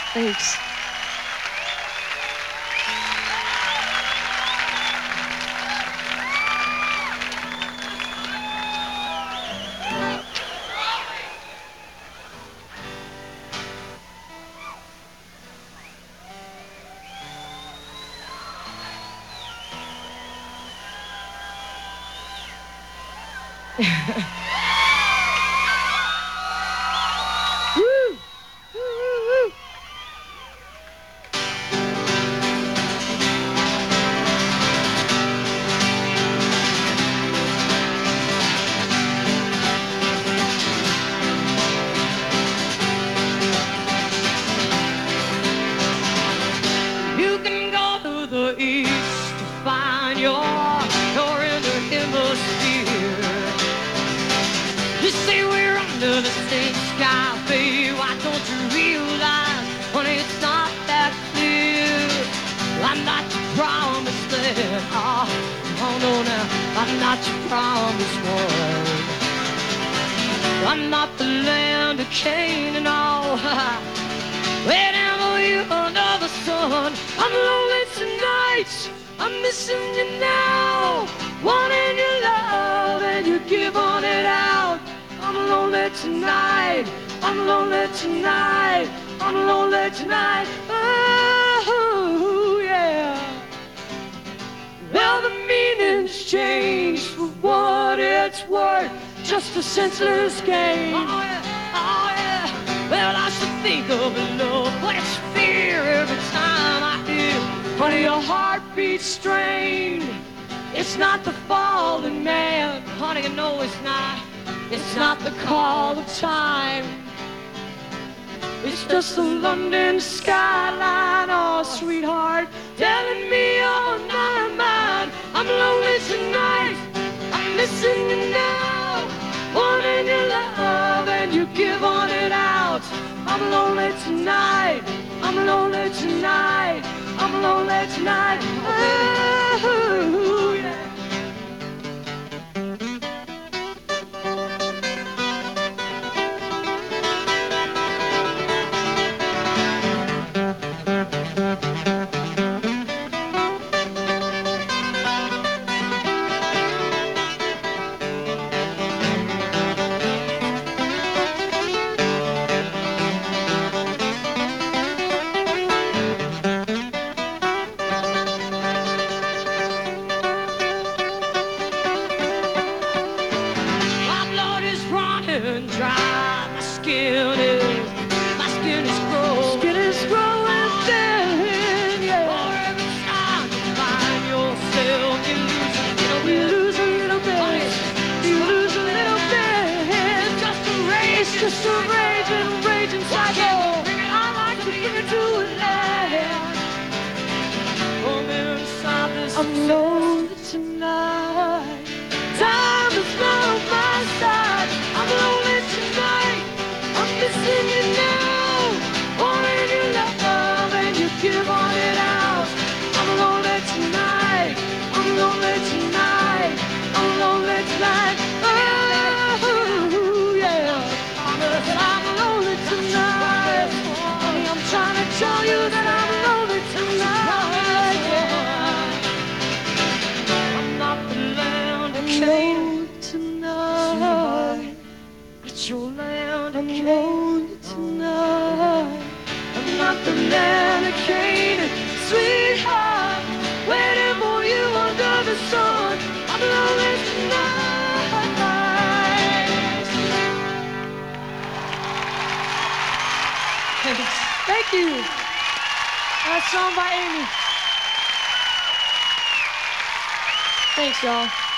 Thanks. Woo! Woo, woo, woo. You can go to the east to find your inner hemisphere. You say we're under the same sky, baby. Why don't you realize, honey, it's not that clear? I'm not your promised land. Oh no, now I'm not your promised one. I'm not the land of Canaan. Oh, whenever you under the sun, I'm lonely tonight. I'm missing you now, wanting your love, and you give on it out. I'm lonely tonight. I'm lonely tonight. I'm lonely tonight. Oh yeah. Well, the meaning's changed for what it's worth. Just a senseless game. Oh yeah. Oh yeah. Well, I should think of it, love, but it's fear every time I hear, honey, your heart beats strained. It's not the falling man, honey, you know it's not. It's not the call of time. It's just the London skyline, oh sweetheart, telling me on my mind. I'm lonely tonight. I'm missing you now, wanting your love, and you give on it out. I'm lonely tonight. I'm lonely tonight. I'm lonely tonight. Oh, yeah. Dry. My skin is growing thin, yeah. For every time you find yourself, you lose a little bit. You lose a little bit. It's just a raging cycle. I like to bring it to an end. Come inside this. I'm lonely tonight. Time is not on my side. I'm lonely tonight. I'm missing you now, wanting your love, and you give on it out. I'm lonely tonight. I'm lonely tonight. I'm lonely tonight. Oh yeah. I'm lonely tonight. Honey, I'm trying to tell you that I'm lonely tonight. Yeah. I'm not the land of Canaan tonight. It's your land of Canaan tonight. I'm not the land of Canaan, sweetheart, waiting for you under the sun. I'm lonely tonight. Thank you. That song by Amy. Thanks, y'all.